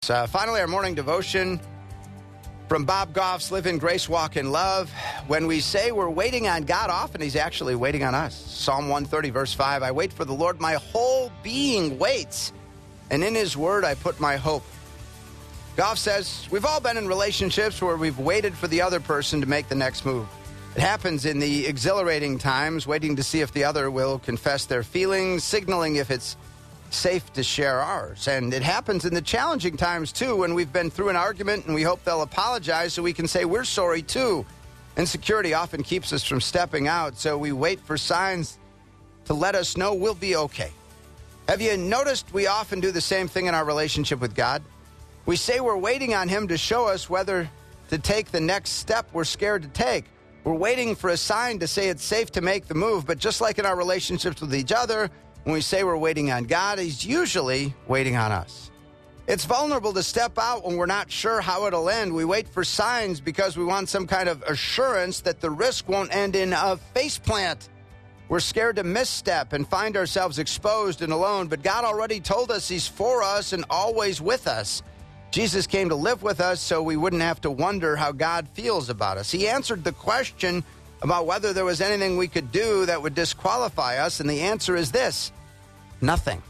Finally, our morning devotion from Bob Goff's Live in Grace, Walk in Love. When we say we're waiting on God, often he's actually waiting on us. Psalm 130, verse 5, I wait for the Lord, my whole being waits, and in his word I put my hope. Goff says, we've all been in relationships where we've waited for the other person to make the next move. It happens in the exhilarating times, waiting to see if the other will confess their feelings, signaling if it's safe to share ours. And it happens in the challenging times, too, when we've been through an argument and we hope they'll apologize so we can say we're sorry, too. Insecurity often keeps us from stepping out, so we wait for signs to let us know we'll be okay. Have you noticed we often do the same thing in our relationship with God? We say we're waiting on him to show us whether to take the next step we're scared to take. We're waiting for a sign to say it's safe to make the move, but just like in our relationships with each other, when we say we're waiting on God, he's usually waiting on us. It's vulnerable to step out when we're not sure how it'll end. We wait for signs because we want some kind of assurance that the risk won't end in a faceplant. We're scared to misstep and find ourselves exposed and alone, but God already told us he's for us and always with us. Jesus came to live with us so we wouldn't have to wonder how God feels about us. He answered the question about whether there was anything we could do that would disqualify us, and the answer is this: nothing.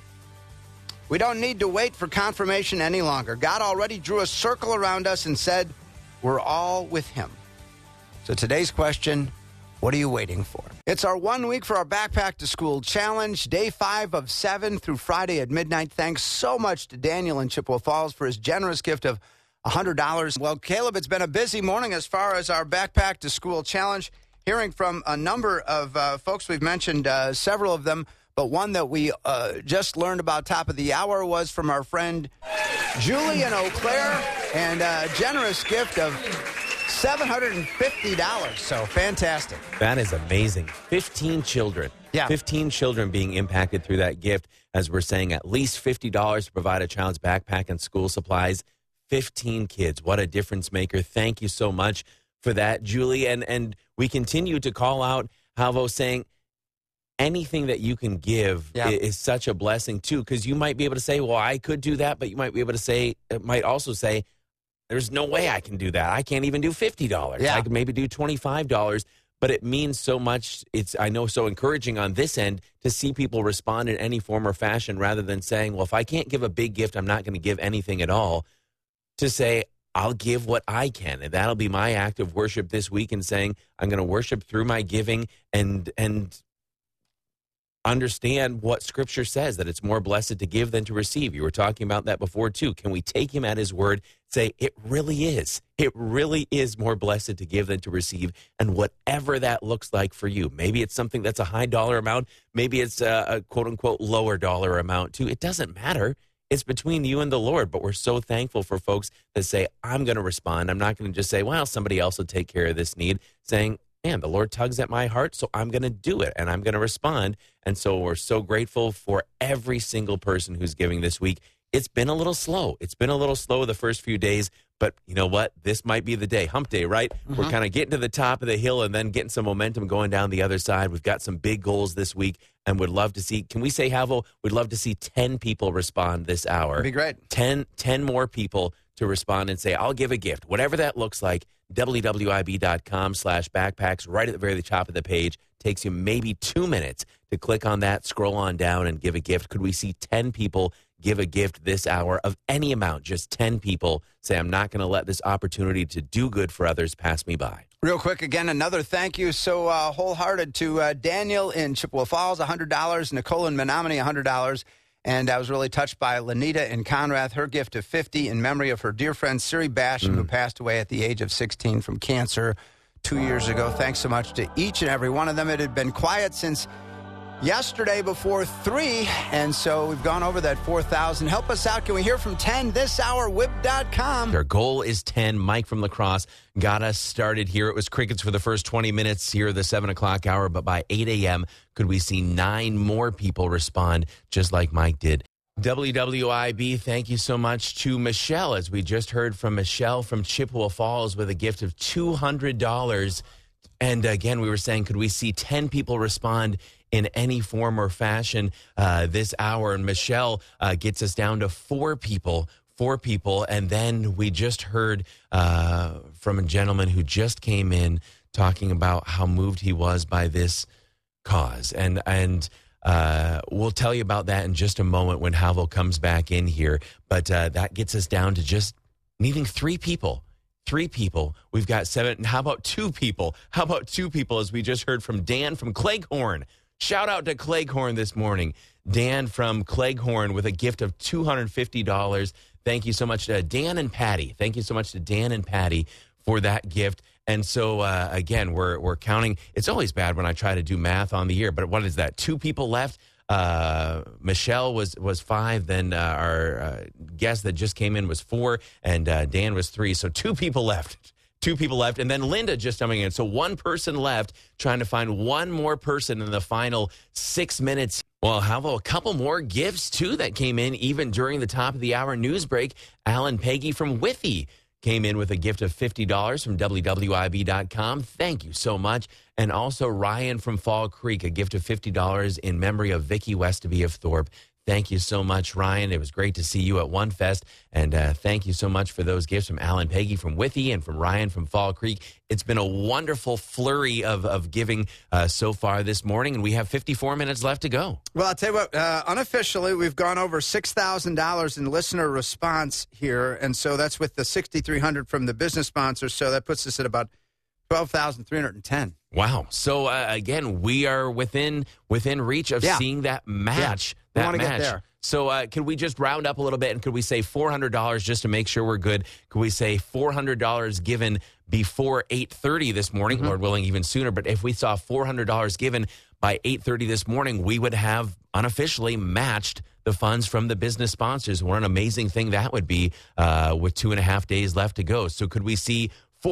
We don't need to wait for confirmation any longer. God already drew a circle around us and said, we're all with him. So today's question, what are you waiting for? It's our 1 week for our Backpack to School Challenge, day 5 of 7 through Friday at midnight. Thanks so much to Daniel in Chippewa Falls for his generous gift of $100. Well, Caleb, it's been a busy morning as far as our Backpack to School Challenge. Hearing from a number of folks, we've mentioned several of them, but one that we just learned about top of the hour was from our friend Julie in Eau Claire, and a generous gift of $750. So fantastic. That is amazing. 15 children. Yeah. 15 children being impacted through that gift. As we're saying, at least $50 to provide a child's backpack and school supplies. 15 kids. What a difference maker. Thank you so much for that, Julie. And we continue to call out Halvo, saying anything that you can give is such a blessing too, because you might be able to say, well, I could do that, but you might be able to say, it might also say, there's no way I can do that. I can't even do $50. Yeah. I could maybe do $25, but it means so much. It's, I know, so encouraging on this end to see people respond in any form or fashion rather than saying, well, if I can't give a big gift, I'm not going to give anything at all. To say, I'll give what I can, and that'll be my act of worship this week, and saying I'm going to worship through my giving and understand what Scripture says, that it's more blessed to give than to receive. You were talking about that before, too. Can we take him at his word, say it really is? It really is more blessed to give than to receive, and whatever that looks like for you. Maybe it's something that's a high dollar amount. Maybe it's a quote-unquote lower dollar amount, too. It doesn't matter. It's between you and the Lord, but we're so thankful for folks that say, I'm going to respond. I'm not going to just say, well, somebody else will take care of this need. Saying, man, the Lord tugs at my heart, so I'm going to do it, and I'm going to respond. And so we're so grateful for every single person who's giving this week. It's been a little slow. It's been a little slow the first few days, but you know what? This might be the day. Hump day, right? Mm-hmm. We're kind of getting to the top of the hill and then getting some momentum going down the other side. We've got some big goals this week, and would love to see, can we say, Halvo, we'd love to see 10 people respond this hour. That'd be great. 10 more people to respond and say, I'll give a gift. Whatever that looks like, wwib.com/backpacks, right at the very top of the page. Takes you maybe 2 minutes to click on that, scroll on down, and give a gift. Could we see 10 people give a gift this hour of any amount? Just 10 people say, I'm not going to let this opportunity to do good for others pass me by. Real quick, again, another thank you so wholehearted to Daniel in Chippewa Falls, $100, Nicole in Menominee, $100. And I was really touched by Lanita in Conrath, her gift of $50 in memory of her dear friend Siri Basham, who passed away at the age of 16 from cancer 2 years ago. Thanks so much to each and every one of them. It had been quiet since yesterday before 3, and so we've gone over that 4,000. Help us out. Can we hear from 10 this hour? WIB.com. Their goal is 10. Mike from La Crosse got us started here. It was crickets for the first 20 minutes here at the 7 o'clock hour, but by 8 a.m., could we see 9 more people respond just like Mike did? WWIB, thank you so much to Michelle, as we just heard from Michelle from Chippewa Falls with a gift of $200. And again, we were saying, could we see 10 people respond in any form or fashion this hour? And Michelle gets us down to 4 people 4 people. And then we just heard from a gentleman who just came in talking about how moved he was by this cause. And we'll tell you about that in just a moment when Havel comes back in here. But that gets us down to just needing 3 people. 3 people. We've got 7. How about 2 people? How about 2 people, as we just heard from Dan from Cleghorn? Shout out to Cleghorn this morning. Dan from Cleghorn with a gift of $250. Thank you so much to Dan and Patty. Thank you so much to Dan and Patty for that gift. And so, again, we're counting. It's always bad when I try to do math on the year, but what is that? 2 people left. Michelle was 5. Then our guest that just came in was 4, and Dan was 3. So 2 people left. 2 people left, and then Linda just coming in. So 1 person left, trying to find 1 more person in the final 6 minutes. Well, how about a couple more gifts, too, that came in even during the top of the hour news break. Alan Peggy from Withy came in with a gift of $50 from WWIB.com. Thank you so much. And also Ryan from Fall Creek, a gift of $50 in memory of Vicki Westaby of Thorpe. Thank you so much, Ryan. It was great to see you at One Fest. And thank you so much for those gifts from Alan Peggy from Withy and from Ryan from Fall Creek. It's been a wonderful flurry of giving so far this morning, and we have 54 minutes left to go. Well, I'll tell you what, unofficially, we've gone over $6,000 in listener response here, and so that's with the $6,300 from the business sponsors, so that puts us at about $12,310. Wow. So, again, we are within reach of seeing that match. Yeah. We want to get there. So can we just round up a little bit, and could we say $400 just to make sure we're good? Could we say $400 given before 8:30 this morning? Mm-hmm. Lord willing, even sooner. But if we saw $400 given by 8:30 this morning, we would have unofficially matched the funds from the business sponsors. What an amazing thing that would be with 2.5 days left to go. So could we see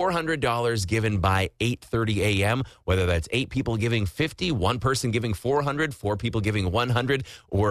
$400 given by 8:30 a.m., whether that's 8 people giving 50, 1 person giving 400, 4 people giving 100,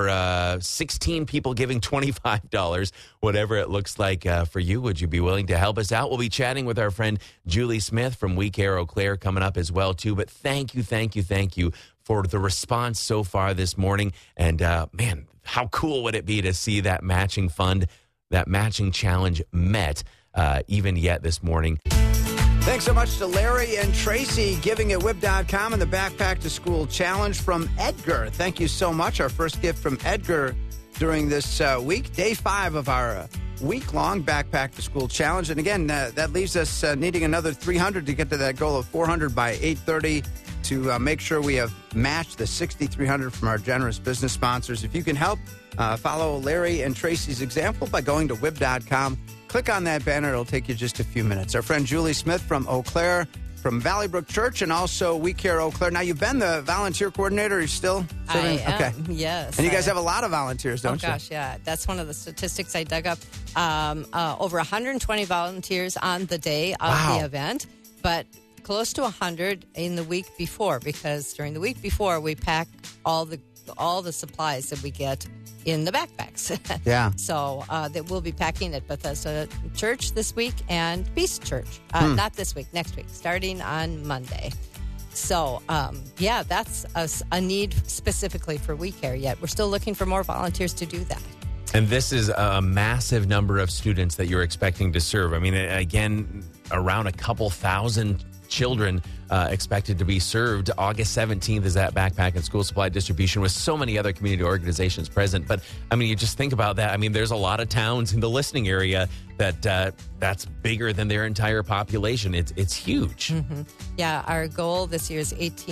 or 16 people giving $25, whatever it looks like for you. Would you be willing to help us out? We'll be chatting with our friend Julie Smith from We Care Eau Claire coming up as well, too. But thank you for the response so far this morning. And, man, how cool would it be to see that matching fund, that matching challenge met even yet this morning. Thanks so much to Larry and Tracy giving at WIB.com and the Backpack to School Challenge from Edgar. Thank you so much. Our first gift from Edgar during this week, day 5 of our week-long Backpack to School Challenge. And again, that leaves us needing another $300 to get to that goal of $400 by 8:30 to make sure we have matched the $6,300 from our generous business sponsors. If you can help, follow Larry and Tracy's example by going to WIB.com. Click on that banner. It'll take you just a few minutes. Our friend Julie Smith from Eau Claire, from Valley Brook Church, and also We Care Eau Claire. Now, you've been the volunteer coordinator. Are you still serving? I am, okay. Yes. And you guys have a lot of volunteers, don't you? Oh, gosh, yeah. That's one of the statistics I dug up. Over 120 volunteers on the day of the event, but close to 100 in the week before, because during the week before, we pack all the supplies that we get in the backpacks. Yeah. So that we'll be packing at Bethesda Church this week and Peace Church. Not this week, next week, starting on Monday. So, that's a need specifically for We Care yet. We're still looking for more volunteers to do that. And this is a massive number of students that you're expecting to serve. I mean, again, around a couple thousand children expected to be served. August 17th is that backpack and school supply distribution with so many other community organizations present. But, I mean, you just think about that. I mean, there's a lot of towns in the listening area that's bigger than their entire population. It's huge. Mm-hmm. Yeah, our goal this year is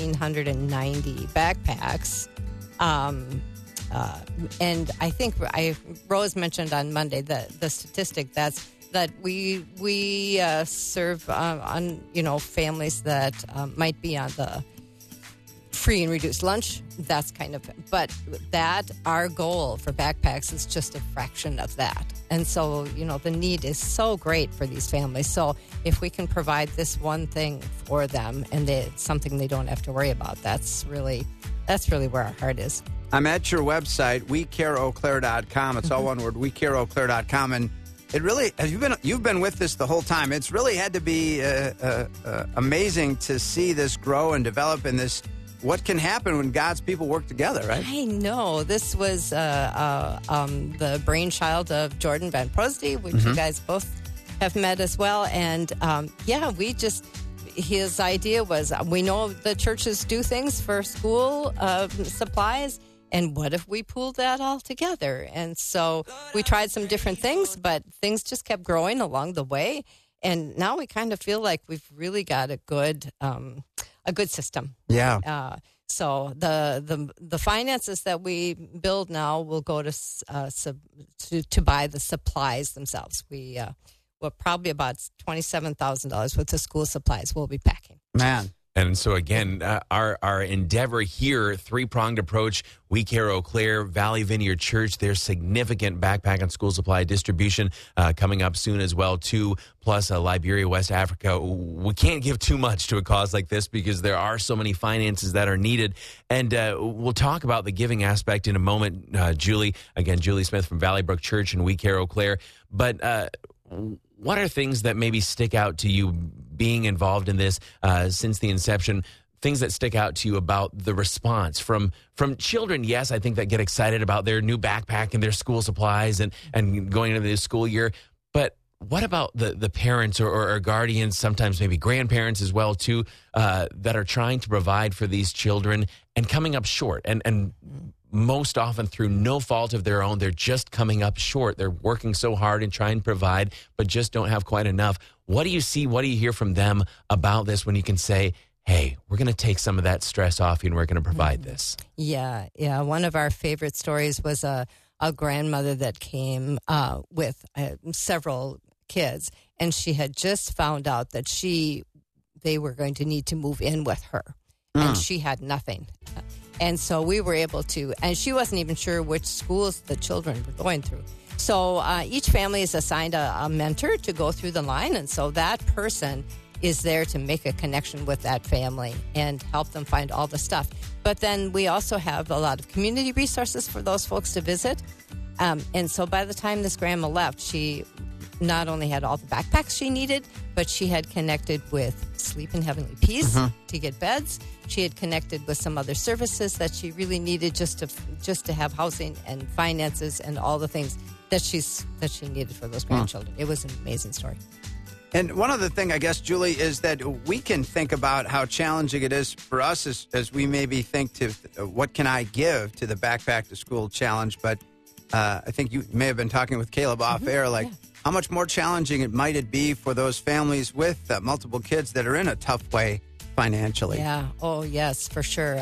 1,890 backpacks. And I think Rose mentioned on Monday the statistic that we serve on families that might be on the free and reduced lunch. That's but that our goal for backpacks is just a fraction of that. And so, the need is so great for these families. So if we can provide this one thing for them and it's something they don't have to worry about, that's really where our heart is. I'm at your website, WeCareEauClaire.com. It's all one word, WeCareEauClaire.com. And it really, you've been with this the whole time. It's really had to be amazing to see this grow and develop in this what can happen when God's people work together, right? I know. This was the brainchild of Jordan Van Prosdy, which you guys both have met as well. And his idea was, we know the churches do things for school supplies, and what if we pooled that all together? And so we tried some different things, but things just kept growing along the way. And now we kind of feel like we've really got a good system. Yeah. So the finances that we build now will go to buy the supplies themselves. We're probably about $27,000 worth of school supplies we'll be packing. Man. And so, again, our endeavor here, three-pronged approach, We Care Eau Claire, Valley Vineyard Church, there's significant backpack and school supply distribution coming up soon as well, too, plus Liberia, West Africa. We can't give too much to a cause like this because there are so many finances that are needed. And we'll talk about the giving aspect in a moment, Julie. Again, Julie Smith from Valley Brook Church and We Care Eau Claire. But what are things that maybe stick out to you being involved in this since the inception, things that stick out to you about the response from children? Yes, I think that get excited about their new backpack and their school supplies and going into the school year. But what about the parents or guardians, sometimes maybe grandparents as well, too, that are trying to provide for these children and coming up short? And most often through no fault of their own, they're just coming up short. They're working so hard and trying to provide, but just don't have quite enough. What do you see? What do you hear from them about this when you can say, hey, we're going to take some of that stress off you and we're going to provide this? Yeah. One of our favorite stories was a grandmother that came with several kids, and she had just found out that they were going to need to move in with her, and she had nothing. And so we were able to, and she wasn't even sure which schools the children were going through. So each family is assigned a mentor to go through the line. And so that person is there to make a connection with that family and help them find all the stuff. But then we also have a lot of community resources for those folks to visit. And so by the time this grandma left, she not only had all the backpacks she needed, but she had connected with Sleep in Heavenly Peace to get beds. She had connected with some other services that she really needed just to have housing and finances and all the things that she needed for those grandchildren. It was an amazing story. And one other thing, I guess, Julie, is that we can think about how challenging it is for us as we maybe think to what can I give to the Backpack to School Challenge. But I think you may have been talking with Caleb off air, how much more challenging might it be for those families with multiple kids that are in a tough way financially? Yeah. Oh, yes, for sure.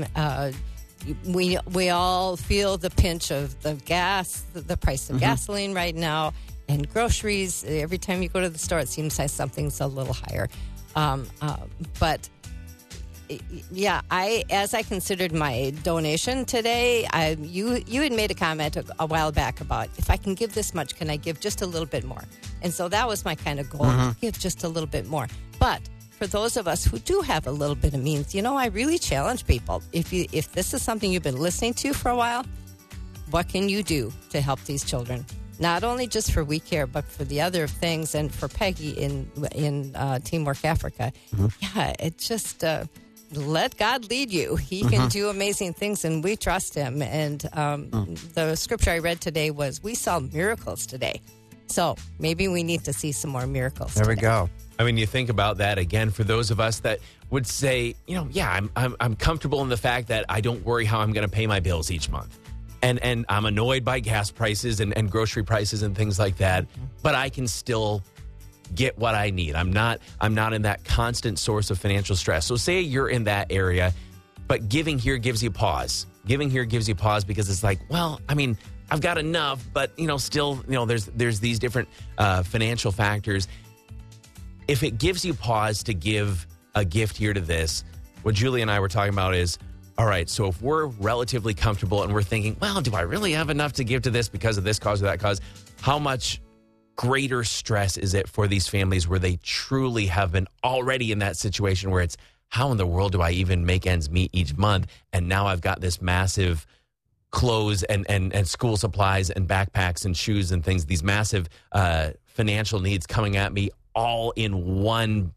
We all feel the pinch of the gas, the price of gasoline right now, and groceries. Every time you go to the store, it seems like something's a little higher. But yeah, as I considered my donation today, you had made a comment a while back about, if I can give this much, can I give just a little bit more? And so that was my kind of goal, give just a little bit more. But for those of us who do have a little bit of means, I really challenge people. If this is something you've been listening to for a while, what can you do to help these children? Not only just for We Care, but for the other things, and for Peggy in Teamwork Africa. Yeah, it just let God lead you. He can do amazing things, and we trust Him. And the scripture I read today was, we saw miracles today. So maybe we need to see some more miracles. There we go. I mean, you think about that again for those of us that would say, I'm comfortable in the fact that I don't worry how I'm going to pay my bills each month. And I'm annoyed by gas prices and grocery prices and things like that, but I can still get what I need. I'm not in that constant source of financial stress. So say you're in that area, but giving here gives you pause. Giving here gives you pause because it's like, well, I mean, I've got enough, but still, there's these different financial factors. If it gives you pause to give a gift here to this, what Julie and I were talking about is, all right, so if we're relatively comfortable and we're thinking, well, do I really have enough to give to this because of this cause or that cause? How much greater stress is it for these families where they truly have been already in that situation where it's, how in the world do I even make ends meet each month? And now I've got this massive clothes and school supplies and backpacks and shoes and things, these massive financial needs coming at me all in one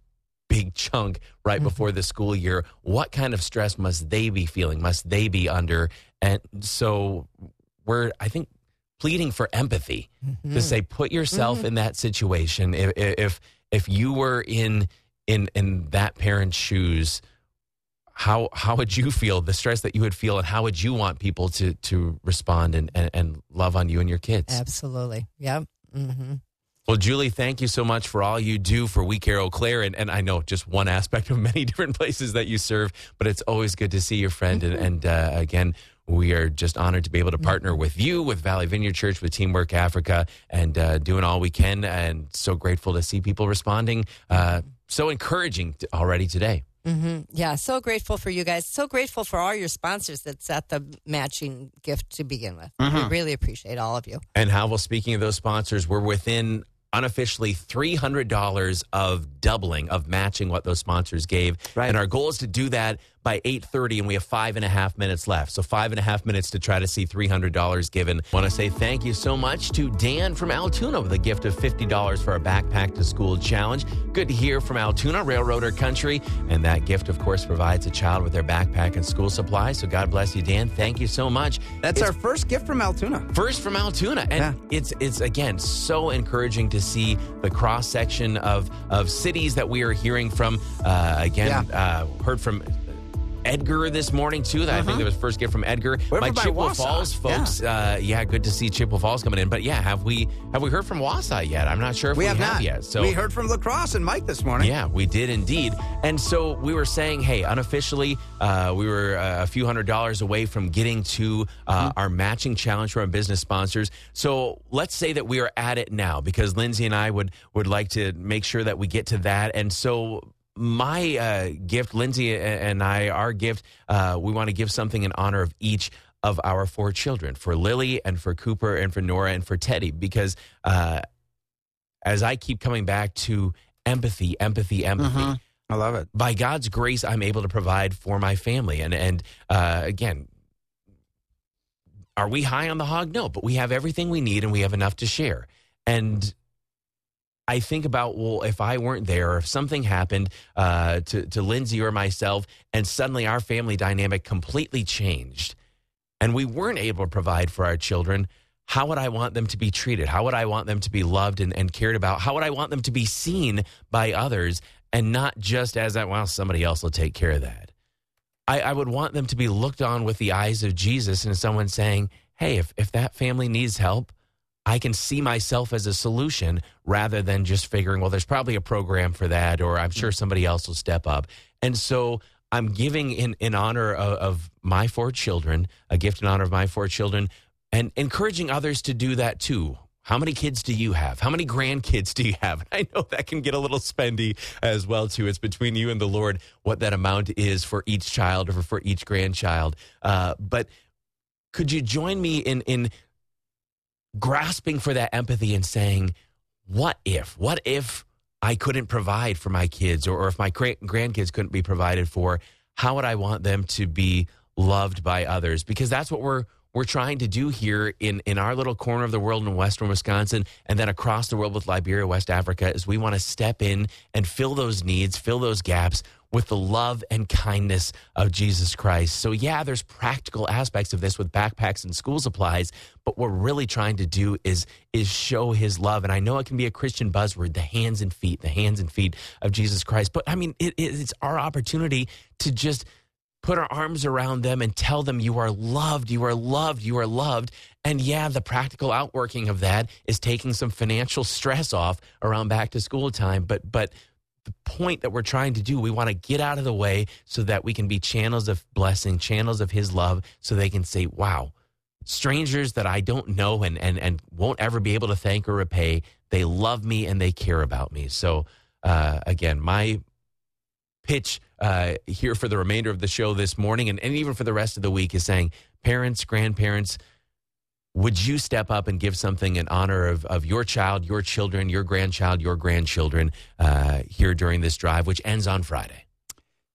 big chunk right before the school year. What kind of stress must they be feeling? Must they be under? And so we're, I think, pleading for empathy to say, put yourself in that situation. If you were in that parent's shoes, how would you feel, the stress that you would feel, and how would you want people to respond and love on you and your kids? Absolutely. Yep. Mm-hmm. Well, Julie, thank you so much for all you do for We Care Eau Claire. And I know just one aspect of many different places that you serve, but it's always good to see your friend. And again, we are just honored to be able to partner with you, with Valley Vineyard Church, with Teamwork Africa, and doing all we can. And so grateful to see people responding. So encouraging already today. Mm-hmm. Yeah, so grateful for you guys. So grateful for all your sponsors that set the matching gift to begin with. We really appreciate all of you. And Howell, speaking of those sponsors, we're within unofficially $300 of doubling, of matching what those sponsors gave. Right. And our goal is to do that by 8:30, and we have 5.5 minutes left. So 5.5 minutes to try to see $300 given. I want to say thank you so much to Dan from Altoona with a gift of $50 for our Backpack to School Challenge. Good to hear from Altoona, Railroader Country. And that gift, of course, provides a child with their backpack and school supplies. So God bless you, Dan. Thank you so much. That's our first gift from Altoona. First from Altoona. And it's again, so encouraging to see the cross-section of cities that we are hearing from. Heard from Edgar this morning, too. I think that was first gift from Edgar. We're My by Chippewa Wausau. Falls folks. Good to see Chippewa Falls coming in. But have we heard from Wausau yet? I'm not sure if we have not yet. So we heard from La Crosse and Mike this morning. Yeah, we did indeed. And so we were saying, hey, unofficially, we were a few $100s away from getting to our matching challenge for our business sponsors. So let's say that we are at it now, because Lindsay and I would like to make sure that we get to that. And so my gift, Lindsay and I, our gift, we want to give something in honor of each of our 4 children, for Lily and for Cooper and for Nora and for Teddy, because as I keep coming back to empathy. I love it. By God's grace, I'm able to provide for my family. And again, are we high on the hog? No, but we have everything we need and we have enough to share. And I think about, well, if I weren't there, or if something happened to Lindsay or myself, and suddenly our family dynamic completely changed, and we weren't able to provide for our children, how would I want them to be treated? How would I want them to be loved and cared about? How would I want them to be seen by others, and not just as, somebody else will take care of that? I would want them to be looked on with the eyes of Jesus, and someone saying, hey, if that family needs help, I can see myself as a solution, rather than just figuring, well, there's probably a program for that, or I'm sure somebody else will step up. And so I'm giving in honor of my 4 children, a gift in honor of my 4 children, and encouraging others to do that too. How many kids do you have? How many grandkids do you have? I know that can get a little spendy as well, too. It's between you and the Lord what that amount is for each child or for each grandchild. But could you join me in grasping for that empathy and saying, what if I couldn't provide for my kids, or if my grandkids couldn't be provided for? How would I want them to be loved by others? Because that's what we're trying to do here in our little corner of the world in western Wisconsin, and then across the world with Liberia, West Africa, is we want to step in and fill those needs, fill those gaps with the love and kindness of Jesus Christ. So there's practical aspects of this with backpacks and school supplies, but what we're really trying to do is show his love. And I know it can be a Christian buzzword, the hands and feet of Jesus Christ. But I mean, it's our opportunity to just put our arms around them and tell them, you are loved, you are loved, you are loved. And the practical outworking of that is taking some financial stress off around back to school time. But the point that we're trying to do, we want to get out of the way so that we can be channels of blessing, channels of his love, so they can say, wow, strangers that I don't know and won't ever be able to thank or repay, they love me and they care about me. So again, my pitch here for the remainder of the show this morning, and even for the rest of the week, is saying, parents, grandparents, would you step up and give something in honor of your child, your children, your grandchild, your grandchildren here during this drive, which ends on Friday?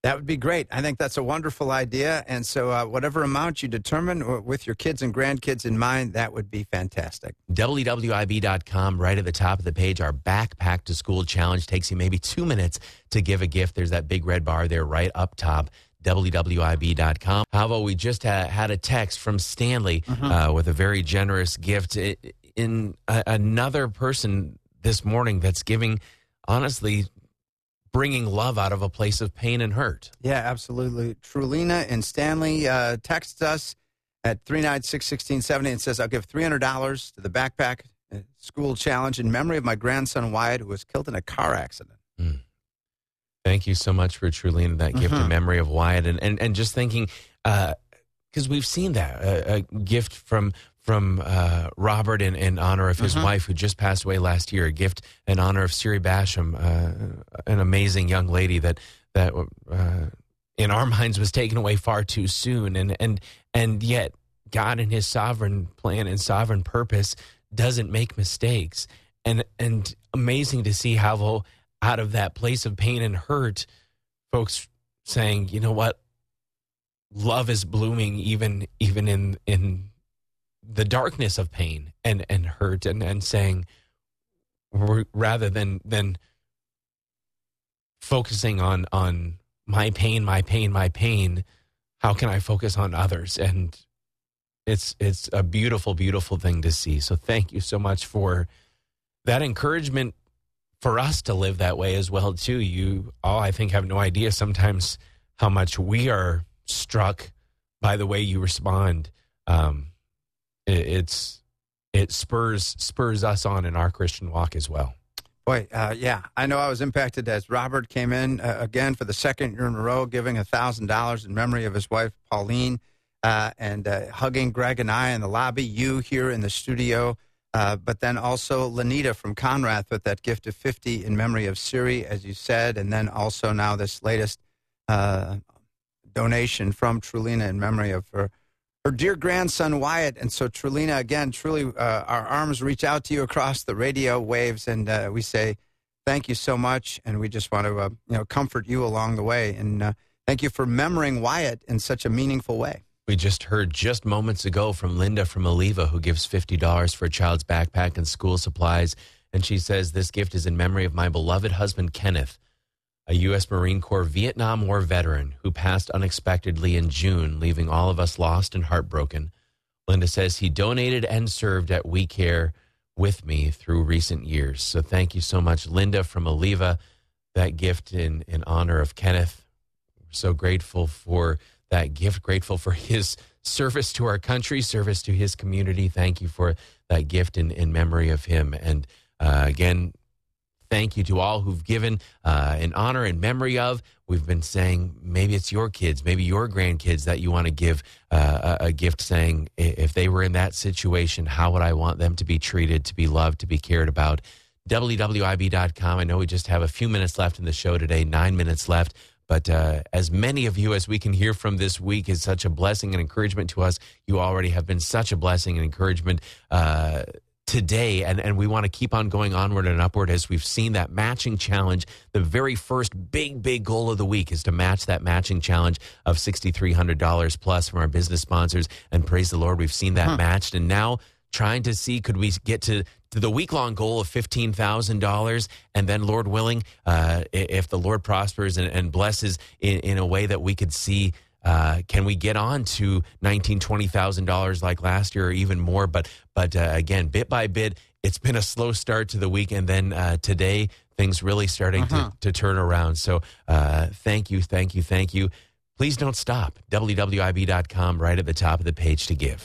That would be great. I think that's a wonderful idea. And so whatever amount you determine with your kids and grandkids in mind, that would be fantastic. WWIB.com, right at the top of the page, our Backpack to School Challenge takes you maybe 2 minutes to give a gift. There's that big red bar there right up top. WWIB.com. How about we just had a text from Stanley with a very generous gift. Another person this morning that's giving, honestly, bringing love out of a place of pain and hurt. Yeah, absolutely. Trulina and Stanley texts us at 396-1670 and says, I'll give $300 to the Backpack School Challenge in memory of my grandson Wyatt, who was killed in a car accident. Thank you so much for Trulina, that gift in memory of Wyatt. And just thinking, because we've seen that, a gift from Robert in honor of his wife who just passed away last year, a gift in honor of Siri Basham, an amazing young lady that in our minds was taken away far too soon. And yet God in his sovereign plan and sovereign purpose doesn't make mistakes. And amazing to see how out of that place of pain and hurt, folks saying, you know what, love is blooming even in the darkness of pain and hurt, and saying, rather than focusing on my pain, how can I focus on others? And it's a beautiful, beautiful thing to see. So thank you so much for that encouragement for us to live that way as well, too. You all, I think, have no idea sometimes how much we are struck by the way you respond. It spurs us on in our Christian walk as well. Boy, yeah, I know I was impacted as Robert came in again for the second year in a row, giving $1,000 in memory of his wife, Pauline, and hugging Greg and I in the lobby, you here in the studio, but then also Lanita from Conrath with that gift of $50 in memory of Siri, as you said, and then also now this latest donation from Trulina in memory of her dear grandson, Wyatt. And so, Trulina, again, truly, our arms reach out to you across the radio waves, and we say thank you so much, and we just want to, comfort you along the way. And thank you for remembering Wyatt in such a meaningful way. We just heard just moments ago from Linda from Oliva, who gives $50 for a child's backpack and school supplies. And she says, this gift is in memory of my beloved husband, Kenneth, a U.S. Marine Corps Vietnam War veteran who passed unexpectedly in June, leaving all of us lost and heartbroken. Linda says he donated and served at We Care with me through recent years. So thank you so much, Linda from Oliva, that gift in honor of Kenneth. We're so grateful for that gift, grateful for his service to our country, service to his community. Thank you for that gift in memory of him. And again, thank you to all who've given in honor and memory of. We've been saying maybe it's your kids, maybe your grandkids that you want to give a gift, saying if they were in that situation, how would I want them to be treated, to be loved, to be cared about? WWIB.com. I know we just have a few minutes left in the show today, 9 minutes left. But as many of you as we can hear from this week is such a blessing and encouragement to us. You already have been such a blessing and encouragement today, and we want to keep on going onward and upward as we've seen that matching challenge. The very first big goal of the week is to match that matching challenge of $6,300 plus from our business sponsors. And praise the Lord, we've seen that matched. And now trying to see, could we get to the week-long goal of $15,000, and then, Lord willing, if the Lord prospers and blesses in a way that we could see, can we get on to $19,000, $20,000 like last year or even more? But again, bit by bit, it's been a slow start to the week, and then today things really starting to turn around. So thank you. Please don't stop. WWIB.com, right at the top of the page to give.